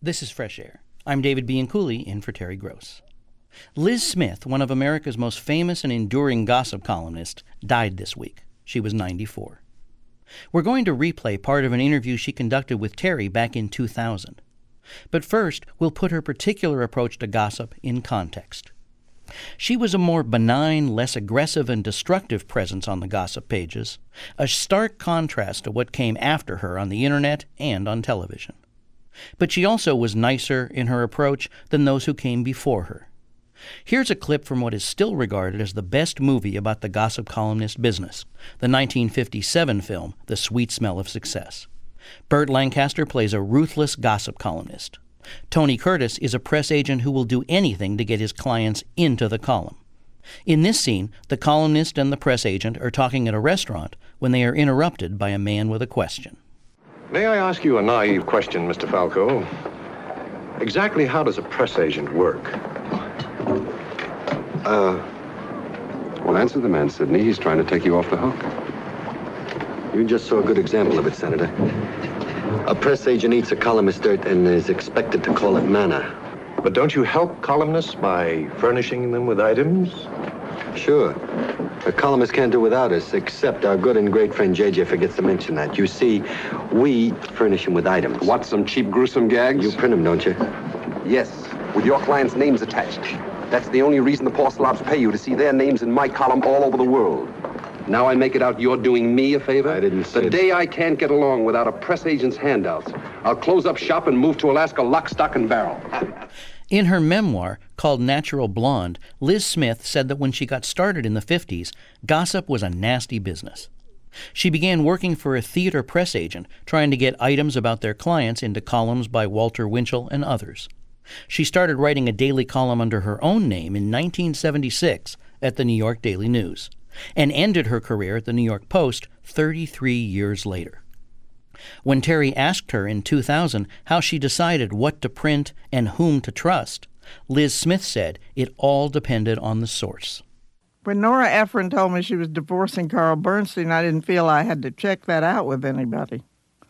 This is Fresh Air. I'm David Bianculli, in for Terry Gross. Liz Smith, one of America's most famous and enduring gossip columnists, died this week. She was 94. We're going to replay part of an interview she conducted with Terry back in 2000. But first, we'll put her particular approach to gossip in context. She was a more benign, less aggressive and destructive presence on the gossip pages, a stark contrast to what came after her on the internet and on television. But she also was nicer in her approach than those who came before her. Here's a clip from what is still regarded as the best movie about the gossip columnist business, the 1957 film, The Sweet Smell of Success. Burt Lancaster plays a ruthless gossip columnist. Tony Curtis is a press agent who will do anything to get his clients into the column. In this scene, the columnist and the press agent are talking at a restaurant when they are interrupted by a man with a question. May I ask you a naive question, Mr. Falco? Exactly how does a press agent work? Well, answer the man, Sidney. He's trying to take you off the hook. You just saw a good example of it, Senator. A press agent eats a columnist's dirt and is expected to call it manna. But don't you help columnists by furnishing them with items? Sure. A columnist can't do without us, except our good and great friend JJ forgets to mention that. You see, we furnish him with items. What, some cheap, gruesome gags? You print them, don't you? Yes, with your clients' names attached. That's the only reason the Porcelobs pay you, to see their names in my column all over the world. Now I make it out you're doing me a favor? I didn't say The day I can't get along without a press agent's handouts, I'll close up shop and move to Alaska lock, stock, and barrel. In her memoir, called Natural Blonde, Liz Smith said that when she got started in the 50s, gossip was a nasty business. She began working for a theater press agent, trying to get items about their clients into columns by Walter Winchell and others. She started writing a daily column under her own name in 1976 at the New York Daily News, and ended her career at the New York Post 33 years later. When Terry asked her in 2000 how she decided what to print and whom to trust, Liz Smith said it all depended on the source. When Nora Ephron told me she was divorcing Carl Bernstein, I didn't feel I had to check that out with anybody.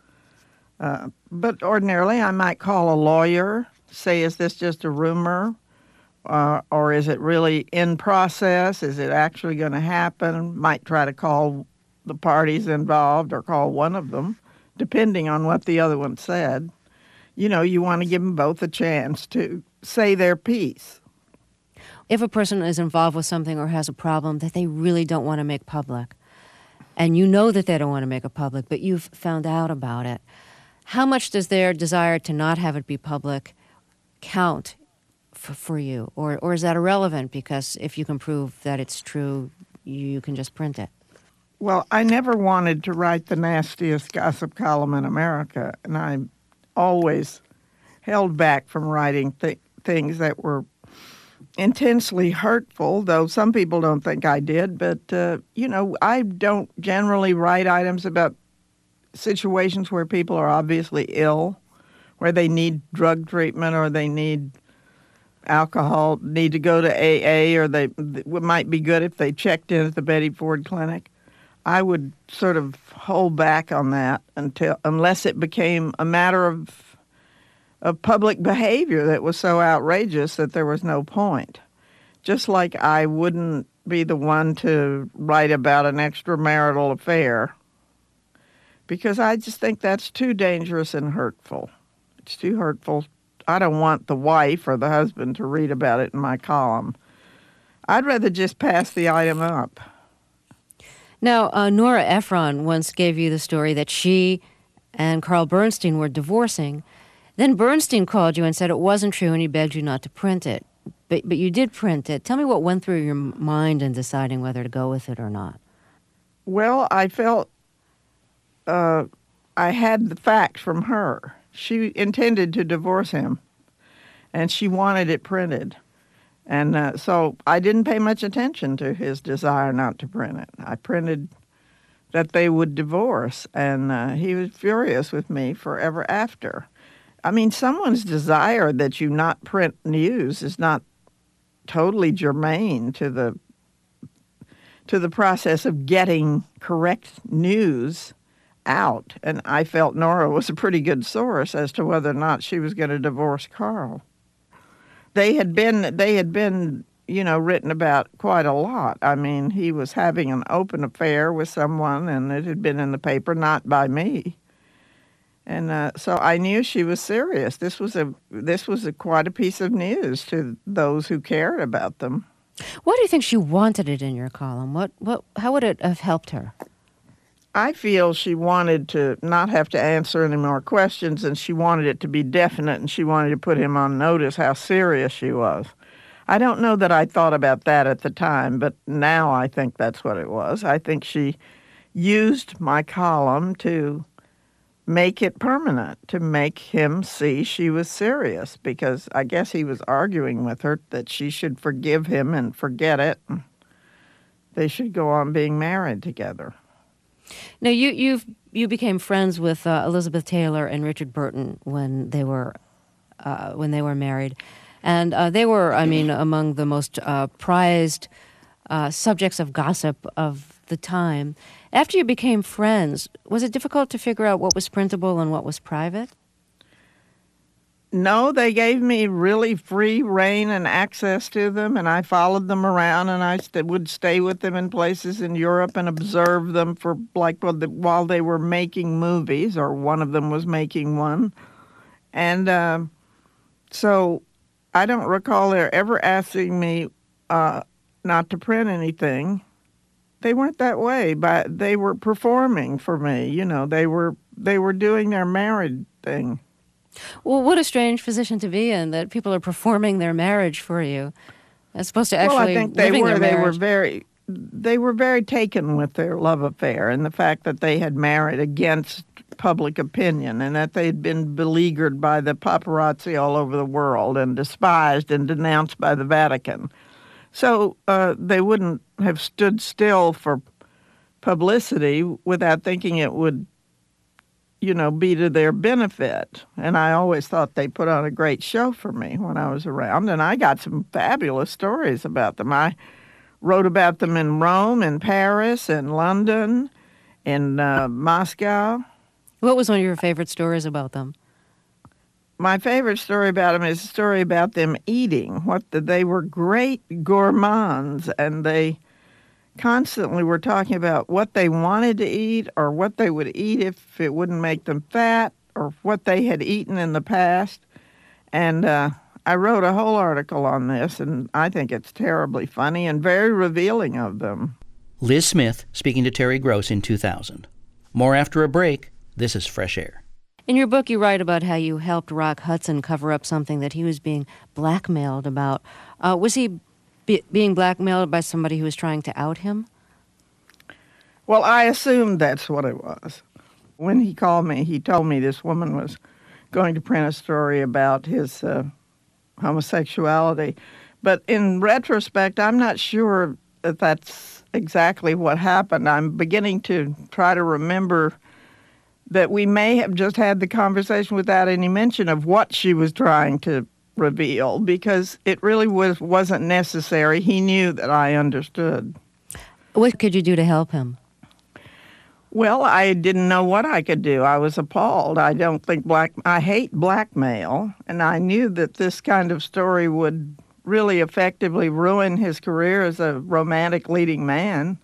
But ordinarily, I might call a lawyer, say, is this just a rumor? Or is it really in process? Is it actually going to happen? Might try to call the parties involved or call one of them, depending on what the other one said. You know, you want to give them both a chance to say their piece. If a person is involved with something or has a problem that they really don't want to make public, and you know that they don't want to make it public, but you've found out about it, how much does their desire to not have it be public count for you? Or is that irrelevant because if you can prove that it's true, you can just print it? Well, I never wanted to write the nastiest gossip column in America, and I always held back from writing things that were intensely hurtful, though some people don't think I did. But, I don't generally write items about situations where people are obviously ill, where they need drug treatment or they need alcohol, need to go to AA, or it might be good if they checked in at the Betty Ford Clinic. I would sort of hold back on that unless it became a matter of public behavior that was so outrageous that there was no point. Just like I wouldn't be the one to write about an extramarital affair, because I just think that's too dangerous and hurtful. It's too hurtful. I don't want the wife or the husband to read about it in my column. I'd rather just pass the item up. Now, Nora Ephron once gave you the story that she and Carl Bernstein were divorcing. Then Bernstein called you and said it wasn't true and he begged you not to print it. But you did print it. Tell me what went through your mind in deciding whether to go with it or not. Well, I felt I had the facts from her. She intended to divorce him, and she wanted it printed. And so I didn't pay much attention to his desire not to print it. I printed that they would divorce, and he was furious with me forever after. I mean, someone's desire that you not print news is not totally germane to the process of getting correct news out, and I felt Nora was a pretty good source as to whether or not she was going to divorce Carl. They had been, written about quite a lot. I mean, he was having an open affair with someone, and it had been in the paper, not by me. And so I knew she was serious. This was quite a piece of news to those who cared about them. Why do you think she wanted it in your column? How would it have helped her? I feel she wanted to not have to answer any more questions, and she wanted it to be definite, and she wanted to put him on notice how serious she was. I don't know that I thought about that at the time, but now I think that's what it was. I think she used my column to make it permanent, to make him see she was serious, because I guess he was arguing with her that she should forgive him and forget it. They should go on being married together. Now, you became friends with Elizabeth Taylor and Richard Burton when they were married, and they were, among the most prized subjects of gossip of the time. After you became friends, was it difficult to figure out what was printable and what was private? No, they gave me really free rein and access to them, and I followed them around, and I would stay with them in places in Europe and observe them for while they were making movies, or one of them was making one. And so I don't recall there ever asking me not to print anything. They weren't that way, but they were performing for me. They were doing their married thing. Well, what a strange position to be in, that people are performing their marriage for you, as opposed to actually living their marriage. They were very taken with their love affair and the fact that they had married against public opinion and that they had been beleaguered by the paparazzi all over the world and despised and denounced by the Vatican. So they wouldn't have stood still for publicity without thinking it would be to their benefit. And I always thought they put on a great show for me when I was around, and I got some fabulous stories about them. I wrote about them in Rome, in Paris, in London, in Moscow. What was one of your favorite stories about them? My favorite story about them is a story about them eating. They were great gourmands, and they constantly were talking about what they wanted to eat or what they would eat if it wouldn't make them fat or what they had eaten in the past. And I wrote a whole article on this, and I think it's terribly funny and very revealing of them. Liz Smith speaking to Terry Gross in 2000. More after a break. This is Fresh Air. In your book, you write about how you helped Rock Hudson cover up something that he was being blackmailed about. Was he being blackmailed by somebody who was trying to out him? Well, I assumed that's what it was. When he called me, he told me this woman was going to print a story about his homosexuality. But in retrospect, I'm not sure that that's exactly what happened. I'm beginning to try to remember that we may have just had the conversation without any mention of what she was trying to reveal, because it really wasn't necessary. He knew that I understood. What could you do to help him? Well, I didn't know what I could do. I was appalled. I hate blackmail, and I knew that this kind of story would really effectively ruin his career as a romantic leading man.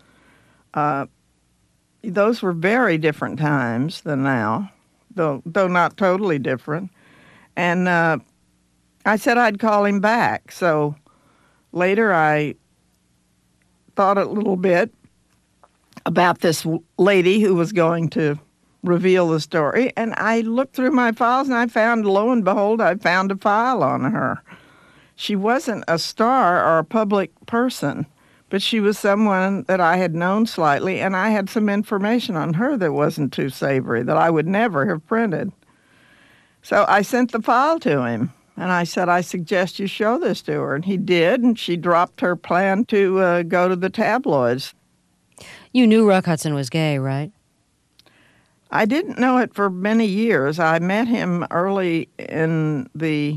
Those were very different times than now, though not totally different. And I said I'd call him back. So later I thought a little bit about this lady who was going to reveal the story. And I looked through my files and I found, lo and behold, I found a file on her. She wasn't a star or a public person, but she was someone that I had known slightly, and I had some information on her that wasn't too savory, that I would never have printed. So I sent the file to him, and I said, I suggest you show this to her. And he did, and she dropped her plan to go to the tabloids. You knew Rock Hudson was gay, right? I didn't know it for many years. I met him early in the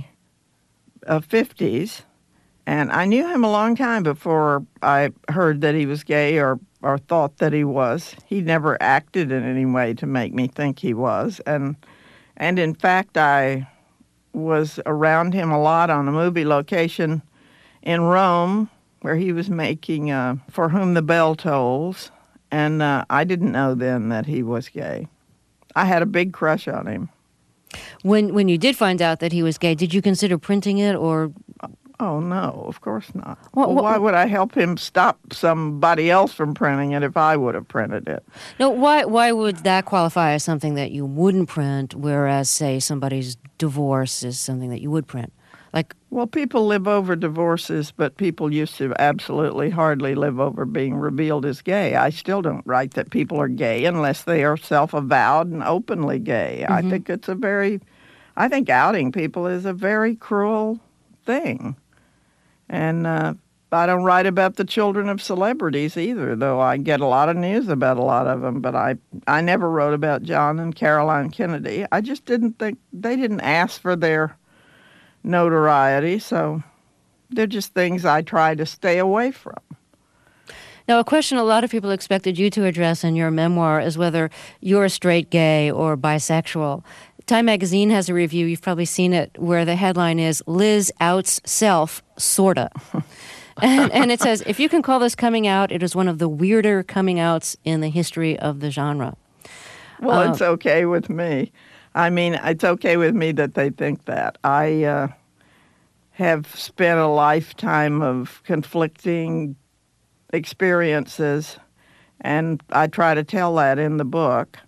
50s, and I knew him a long time before I heard that he was gay or or thought that he was. He never acted in any way to make me think he was. And in fact, I was around him a lot on a movie location in Rome where he was making For Whom the Bell Tolls. And I didn't know then that he was gay. I had a big crush on him. When you did find out that he was gay, did you consider printing it or? Oh, no, of course not. Well, why would I help him stop somebody else from printing it if I would have printed it? No, why would that qualify as something that you wouldn't print, whereas, say, somebody's divorce is something that you would print? Well, people live over divorces, but people used to absolutely hardly live over being revealed as gay. I still don't write that people are gay unless they are self-avowed and openly gay. Mm-hmm. I think outing people is a very cruel thing. And I don't write about the children of celebrities either, though I get a lot of news about a lot of them. But I never wrote about John and Caroline Kennedy. I just didn't think they didn't ask for their notoriety, so they're just things I try to stay away from. Now, a question a lot of people expected you to address in your memoir is whether you're a straight gay or bisexual. Time magazine has a review, you've probably seen it, where the headline is, Liz outs self, sorta. and it says, if you can call this coming out, it is one of the weirder coming outs in the history of the genre. Well, it's okay with me. I mean, it's okay with me that they think that. I have spent a lifetime of conflicting experiences, and I try to tell that in the book.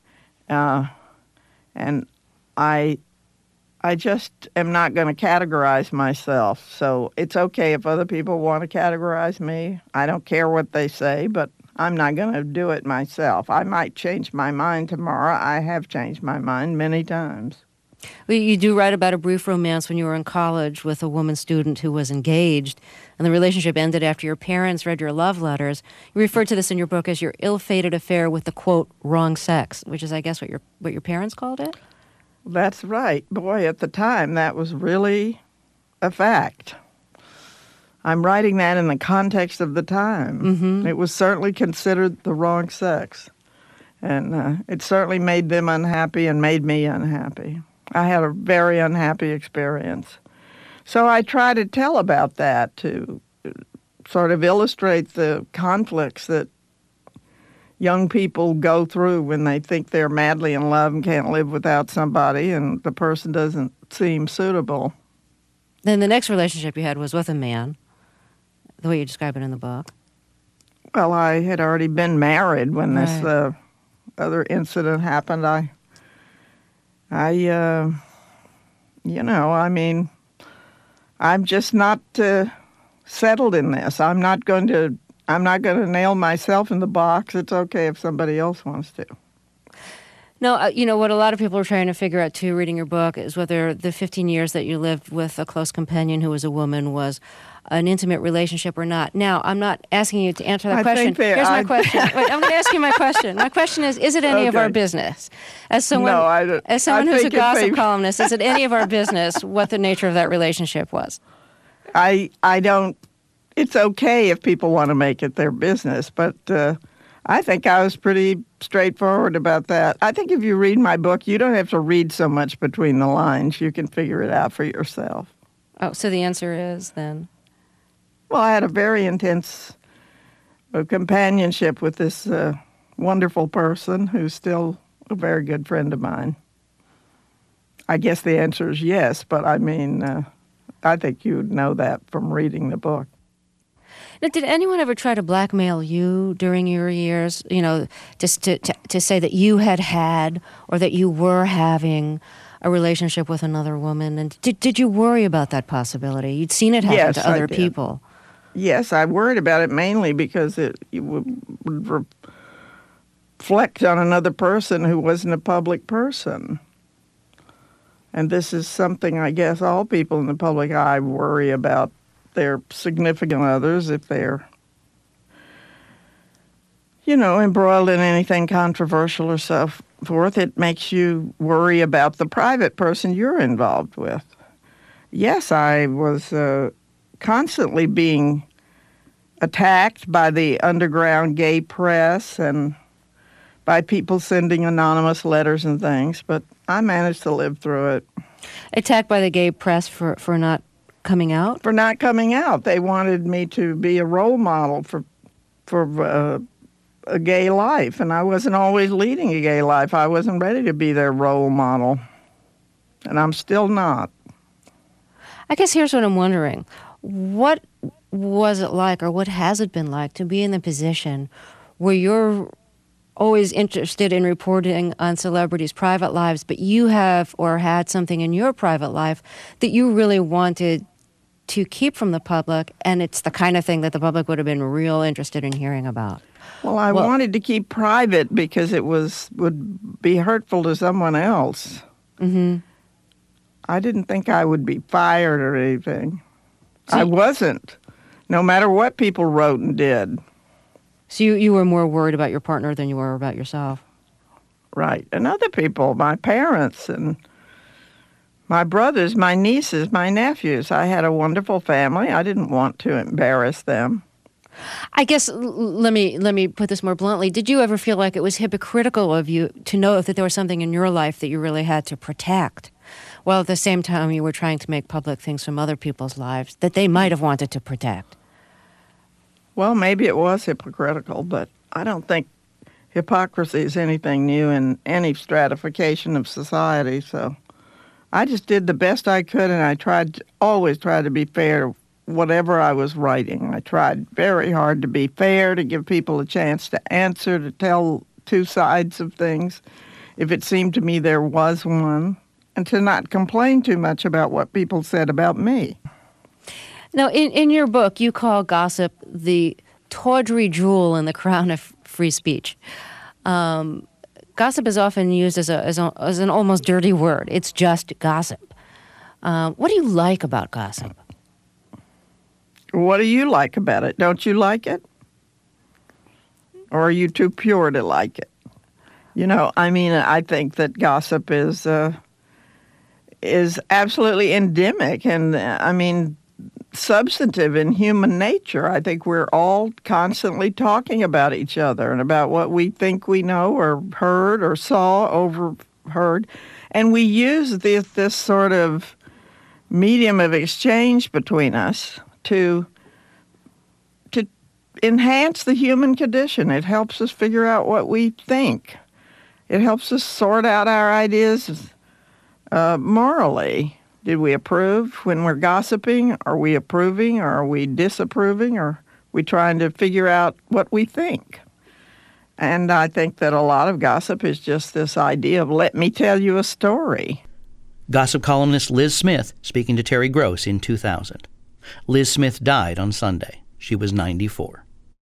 And I just am not going to categorize myself. So it's okay if other people want to categorize me. I don't care what they say, but I'm not going to do it myself. I might change my mind tomorrow. I have changed my mind many times. Well, you do write about a brief romance when you were in college with a woman student who was engaged, and the relationship ended after your parents read your love letters. You refer to this in your book as your ill-fated affair with the, quote, wrong sex, which is, I guess, what your parents called it? That's right. Boy, at the time, that was really a fact. I'm writing that in the context of the time. Mm-hmm. It was certainly considered the wrong sex. And it certainly made them unhappy and made me unhappy. I had a very unhappy experience. So I try to tell about that to sort of illustrate the conflicts that young people go through when they think they're madly in love and can't live without somebody and the person doesn't seem suitable. Then the next relationship you had was with a man, the way you describe it in the book. Well, I had already been married when this other incident happened. I'm just not settled in this. I'm not going to nail myself in the box. It's okay if somebody else wants to. No, what a lot of people are trying to figure out, too, reading your book, is whether the 15 years that you lived with a close companion who was a woman was an intimate relationship or not. Now, I'm not asking you to answer that question. Here's my question. Wait, I'm going to ask you my question. My question is it any of our business? As someone who's a gossip columnist, is it any of our business what the nature of that relationship was? I don't. It's okay if people want to make it their business, but I think I was pretty straightforward about that. I think if you read my book, you don't have to read so much between the lines. You can figure it out for yourself. Oh, so the answer is then? Well, I had a very intense companionship with this wonderful person who's still a very good friend of mine. I guess the answer is yes, but I mean, I think you would know that from reading the book. Now, did anyone ever try to blackmail you during your years, just to say that you had or that you were having a relationship with another woman? And did you worry about that possibility? You'd seen it happen to other people. Yes, I worried about it mainly because it would reflect on another person who wasn't a public person. And this is something I guess all people in the public eye worry about their significant others if they're, embroiled in anything controversial or so forth. It makes you worry about the private person you're involved with. Yes, I was constantly being attacked by the underground gay press and by people sending anonymous letters and things, but I managed to live through it. Attacked by the gay press for not coming out? For not coming out. They wanted me to be a role model for a gay life, and I wasn't always leading a gay life. I wasn't ready to be their role model, and I'm still not. I guess here's what I'm wondering. What was it like, or what has it been like, to be in the position where you're always interested in reporting on celebrities' private lives, but you have or had something in your private life that you really wanted to keep from the public, and it's the kind of thing that the public would have been real interested in hearing about? Well, I wanted to keep private because it would be hurtful to someone else. Mm-hmm. I didn't think I would be fired or anything. I wasn't, no matter what people wrote and did. So you were more worried about your partner than you were about yourself? Right. And other people, my parents and my brothers, my nieces, my nephews. I had a wonderful family. I didn't want to embarrass them. I guess, let me put this more bluntly. Did you ever feel like it was hypocritical of you to know that there was something in your life that you really had to protect, while at the same time you were trying to make public things from other people's lives that they might have wanted to protect? Well, maybe it was hypocritical, but I don't think hypocrisy is anything new in any stratification of society. So I just did the best I could, and I always tried to be fair whatever I was writing. I tried very hard to be fair, to give people a chance to answer, to tell two sides of things, if it seemed to me there was one, and to not complain too much about what people said about me. Now, in your book, you call gossip the tawdry jewel in the crown of free speech. Gossip is often used as an almost dirty word. It's just gossip. What do you like about gossip? What do you like about it? Don't you like it? Or are you too pure to like it? You know, I mean, I think that gossip is absolutely endemic and, I mean, substantive in human nature. I think we're all constantly talking about each other and about what we think we know or heard or saw, overheard. And we use this sort of medium of exchange between us to enhance the human condition. It helps us figure out what we think. It helps us sort out our ideas morally. Did we approve when we're gossiping? Are we approving, or are we disapproving, or are we trying to figure out what we think? And I think that a lot of gossip is just this idea of, let me tell you a story. Gossip columnist Liz Smith speaking to Terry Gross in 2000. Liz Smith died on Sunday. She was 94.